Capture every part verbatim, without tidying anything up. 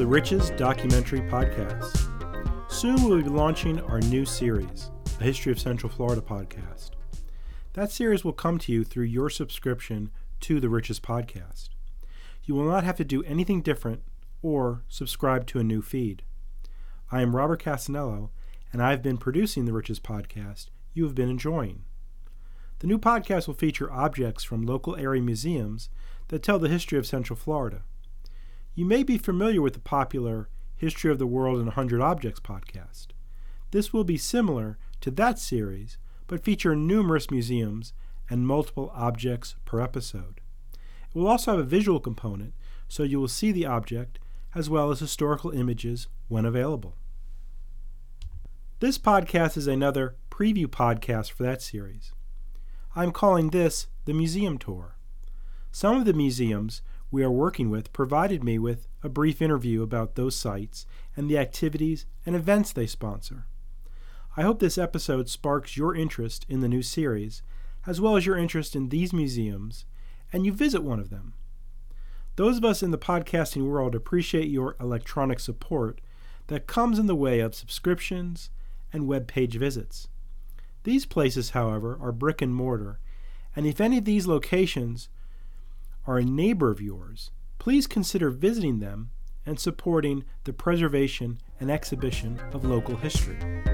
Riches Documentary Podcast. Soon we'll be launching our new series, A History of Central Florida Podcast. That series will come to you through your subscription to the Riches Podcast. You will not have to do anything different or subscribe to a new feed. I am Robert Casanello, and I've been producing the Riches Podcast you have been enjoying. The new podcast will feature objects from local area museums that tell the history of Central Florida. You may be familiar with the popular History of the World in one hundred Objects podcast. This will be similar to that series, but feature numerous museums and multiple objects per episode. It will also have a visual component, so you will see the object as well as historical images when available. This podcast is another preview podcast for that series. I'm calling this the Museum Tour. Some of the museums we are working with provided me with a brief interview about those sites and the activities and events they sponsor. I hope this episode sparks your interest in the new series, as well as your interest in these museums, and you visit one of them. Those of us in the podcasting world appreciate your electronic support that comes in the way of subscriptions and web page visits. These places, however, are brick and mortar, and if any of these locations are a neighbor of yours, please consider visiting them and supporting the preservation and exhibition of local history.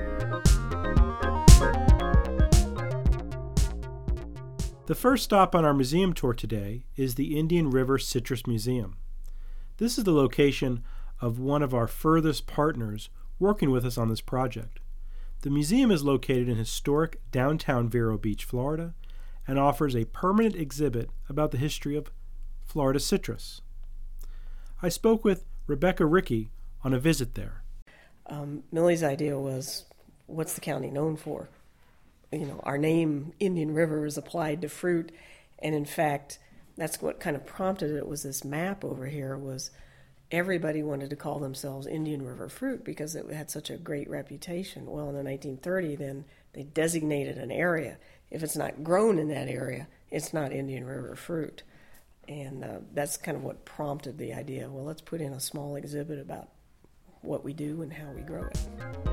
The first stop on our museum tour today is the Indian River Citrus Museum. This is the location of one of our furthest partners working with us on this project. The museum is located in historic downtown Vero Beach, Florida, and offers a permanent exhibit about the history of Florida citrus. I spoke with Rebecca Rickey on a visit there. Um, Millie's idea was, what's the county known for? You know, our name, Indian River, is applied to fruit, and in fact, that's what kind of prompted it. Was this map over here was everybody wanted to call themselves Indian River Fruit because it had such a great reputation. Well, in the nineteen thirties, then they designated an area. If it's not grown in that area, it's not Indian River Fruit. And uh, that's kind of what prompted the idea. Well, let's put in a small exhibit about what we do and how we grow it.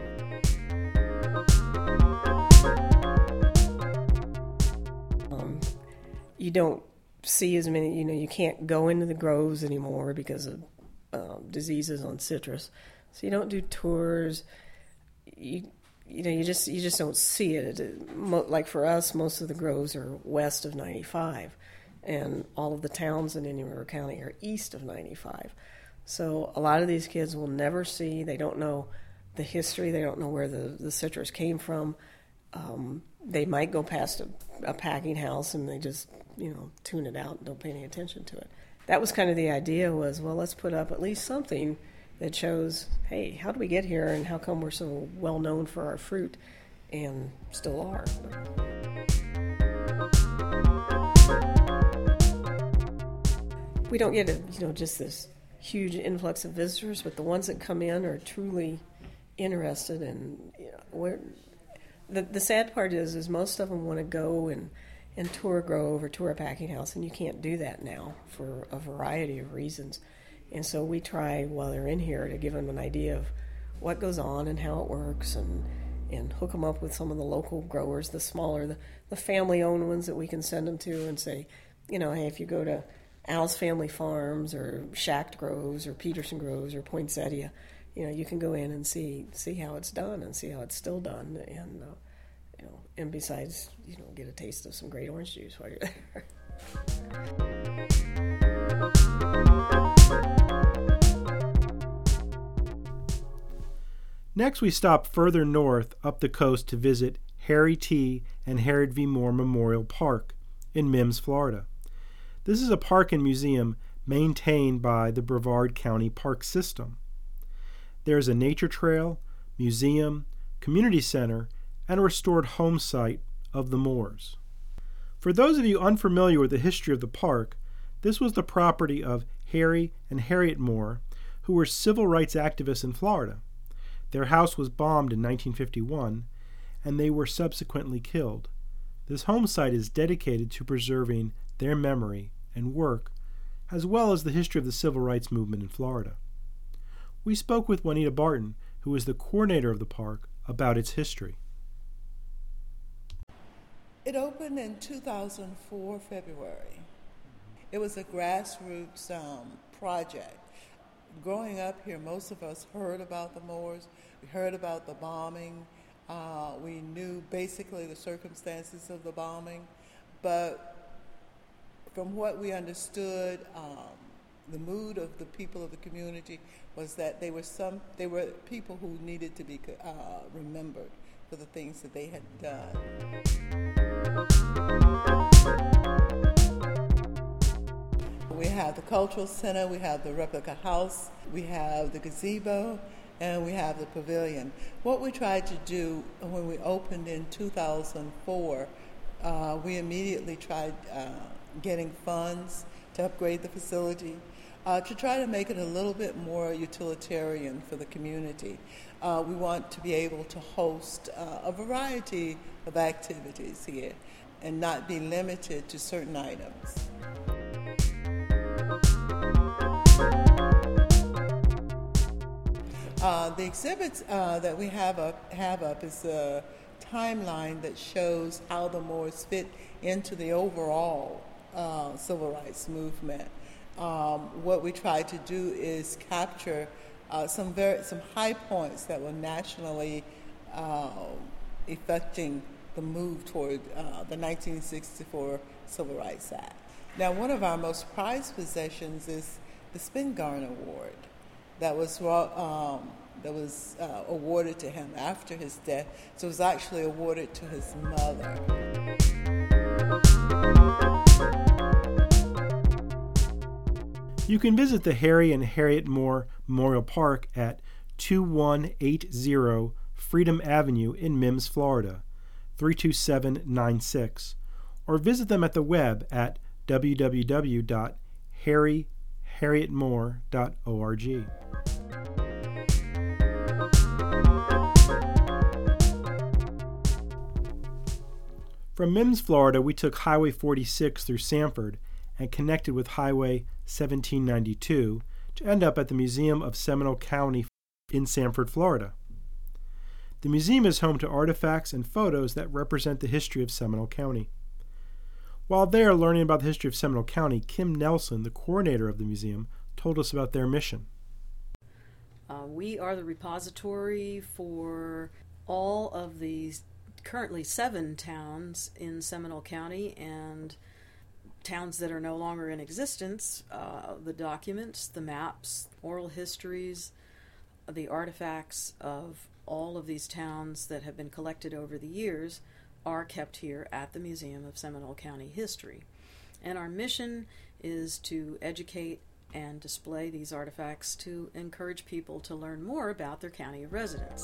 Um, you don't see as many, you know, you can't go into the groves anymore because of um, diseases on citrus. So you don't do tours. You you know, you just you just don't see it. it mo- like for us, most of the groves are west of ninety-five. And all of the towns in Indian River County are east of ninety-five. So a lot of these kids will never see, they don't know the history, they don't know where the, the citrus came from. Um, they might go past a, a packing house and they just, you know, tune it out and don't pay any attention to it. That was kind of the idea was, well, let's put up at least something that shows, hey, how did we get here and how come we're so well known for our fruit and still are. We don't get a, you know, just this huge influx of visitors, but the ones that come in are truly interested. And you know, where the the sad part is, is most of them want to go and, and tour a grove or tour a packing house, and you can't do that now for a variety of reasons. And so we try while they're in here to give them an idea of what goes on and how it works, and and hook them up with some of the local growers, the smaller, the, the family-owned ones that we can send them to and say, you know, hey, if you go to Al's Family Farms or Schacht Groves or Peterson Groves or Poinsettia, you know, you can go in and see see how it's done and see how it's still done, and uh, you know, and besides, you know, get a taste of some great orange juice while you're there. Next, we stop further north up the coast to visit Harry T. and Harriet V. Moore Memorial Park in Mims, Florida. This is a park and museum maintained by the Brevard County Park System. There is a nature trail, museum, community center, and a restored home site of the Moores. For those of you unfamiliar with the history of the park, this was the property of Harry and Harriet Moore, who were civil rights activists in Florida. Their house was bombed in nineteen fifty-one, and they were subsequently killed. This home site is dedicated to preserving their memory and work, as well as the history of the civil rights movement in Florida. we spoke with Juanita Barton, who is the coordinator of the park, about its history. It opened in two thousand four, February. It was a grassroots um, project. Growing up here, most of us heard about the Moors. We heard about the bombing. Uh, we knew basically the circumstances of the bombing. But from what we understood, um, the mood of the people of the community was that they were some they were people who needed to be uh, remembered for the things that they had done. We have the cultural center, we have the replica house, we have the gazebo, and we have the pavilion. What we tried to do when we opened in two thousand four, uh, we immediately tried uh, getting funds to upgrade the facility, uh, to try to make it a little bit more utilitarian for the community. Uh, we want to be able to host uh, a variety of activities here and not be limited to certain items. Uh, the exhibits uh, that we have up, have up is a timeline that shows how the Moors fit into the overall uh, civil rights movement. Um, what we try to do is capture uh, some very some high points that were nationally uh, affecting the move toward uh, the nineteen sixty-four Civil Rights Act. Now, one of our most prized possessions is the Spingarn Award that was um, that was uh, awarded to him after his death. So it was actually awarded to his mother. You can visit the Harry and Harriet Moore Memorial Park at twenty-one eighty Freedom Avenue in Mims, Florida, three two seven nine six, or visit them at the web at w w w dot harry harriet moore dot org. From Mims, Florida, we took Highway forty-six through Sanford and connected with Highway seventeen ninety-two to end up at the Museum of Seminole County in Sanford, Florida. The museum is home to artifacts and photos that represent the history of Seminole County. While there learning about the history of Seminole County, Kim Nelson, the coordinator of the museum, told us about their mission. Uh, we are the repository for all of the currently seven towns in Seminole County and towns that are no longer in existence. Uh, the documents, the maps, oral histories, the artifacts of all of these towns that have been collected over the years are kept here at the Museum of Seminole County History. And our mission is to educate and display these artifacts to encourage people to learn more about their county of residence.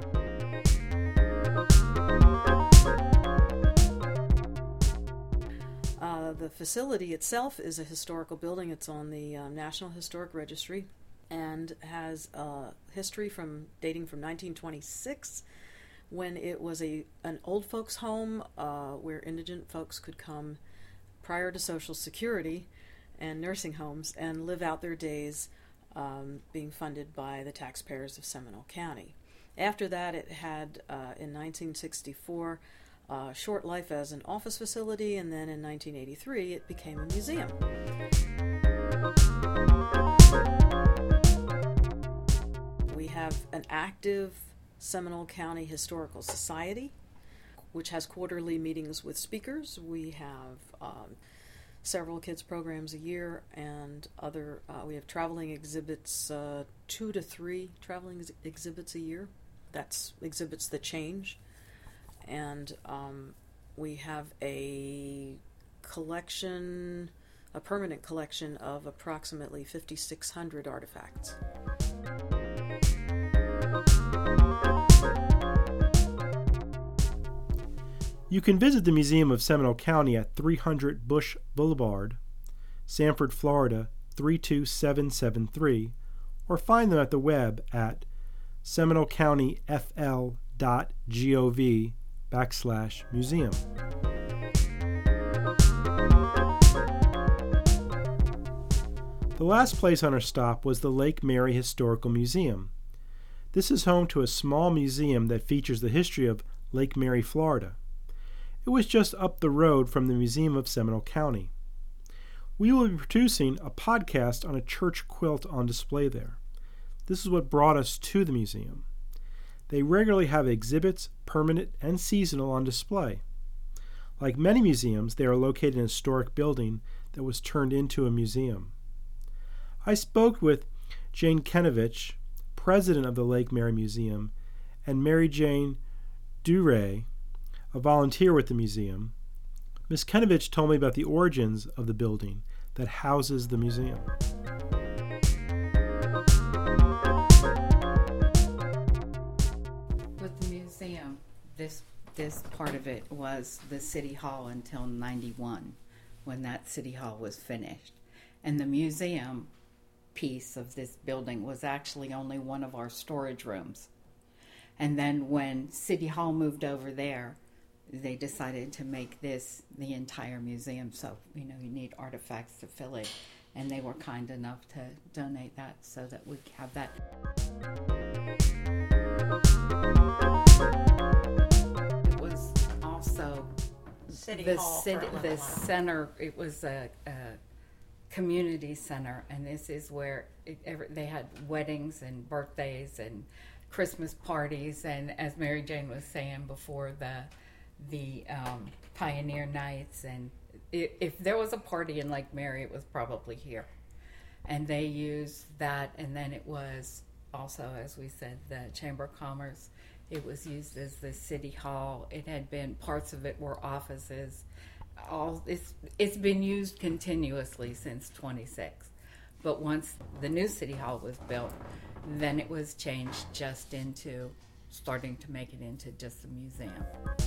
Uh, the facility itself is a historical building. It's on the um, National Historic Registry and has a history from dating from nineteen twenty-six, when it was a an old folks home uh, where indigent folks could come prior to Social Security and nursing homes and live out their days um, being funded by the taxpayers of Seminole County. After that, it had, uh, in nineteen sixty-four, a uh, short life as an office facility, and then in nineteen eighty-three, it became a museum. We have an active Seminole County Historical Society, which has quarterly meetings with speakers. We have um, several kids programs a year, and other uh, we have traveling exhibits, uh, two to three traveling ex- exhibits a year. That's exhibits that change. And um, we have a collection, a permanent collection of approximately fifty-six hundred artifacts. You can visit the Museum of Seminole County at three hundred Bush Boulevard, Sanford, Florida three two seven seven three, or find them at the web at seminole county f l dot gov backslash museum. The last place on our stop was the Lake Mary Historical Museum. This is home to a small museum that features the history of Lake Mary, Florida. It was just up the road from the Museum of Seminole County. We will be producing a podcast on a church quilt on display there. This is what brought us to the museum. They regularly have exhibits, permanent and seasonal, on display. Like many museums, they are located in a historic building that was turned into a museum. I spoke with Jane Kenovich, president of the Lake Mary Museum, and Mary Jane Duray, a volunteer with the museum. Miz Kenovich told me about the origins of the building that houses the museum. With the museum, this this part of it was the City Hall until ninety-one, when that City Hall was finished. And the museum piece of this building was actually only one of our storage rooms. And then when City Hall moved over there, they decided to make this the entire museum. So, you know, you need artifacts to fill it. And they were kind enough to donate that so that we have that. It was also City the Hall city, for a the little while. center. It was a, a community center, and this is where it, every, they had weddings and birthdays and Christmas parties, and as Mary Jane was saying before, the the um, Pioneer Nights, and if, if there was a party in Lake Mary, it was probably here. And they used that, and then it was also, as we said, the Chamber of Commerce. It was used as the City Hall. It had been, parts of it were offices. All it's it's been used continuously since twenty-six. But once the new City Hall was built, then it was changed just into starting to make it into just a museum.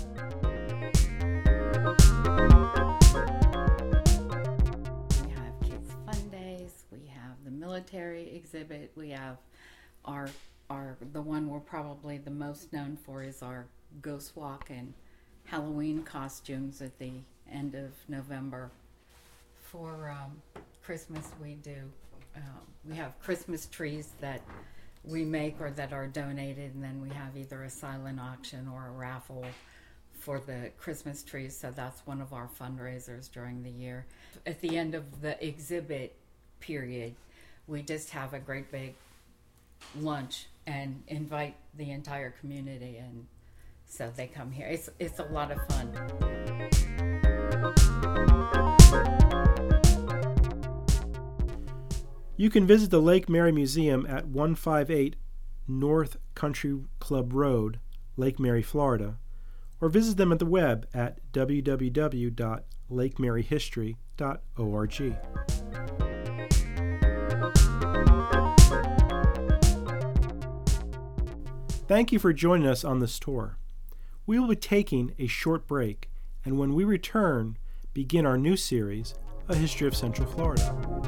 We have kids' fun days. We have the military exhibit. We have our our the one we're probably the most known for is our Ghost Walk and Halloween costumes at the end of November. For um, Christmas, we do um, we have Christmas trees that we make or that are donated, and then we have either a silent auction or a raffle for the Christmas trees. So that's one of our fundraisers during the year. At the end of the exhibit period, we just have a great big lunch and invite the entire community, and so they come here. It's it's a lot of fun. You can visit the Lake Mary Museum at one fifty-eight North Country Club Road, Lake Mary, Florida, or visit them at the web at w w w dot lake mary history dot org. Thank you for joining us on this tour. We will be taking a short break, and when we return, begin our new series, A History of Central Florida.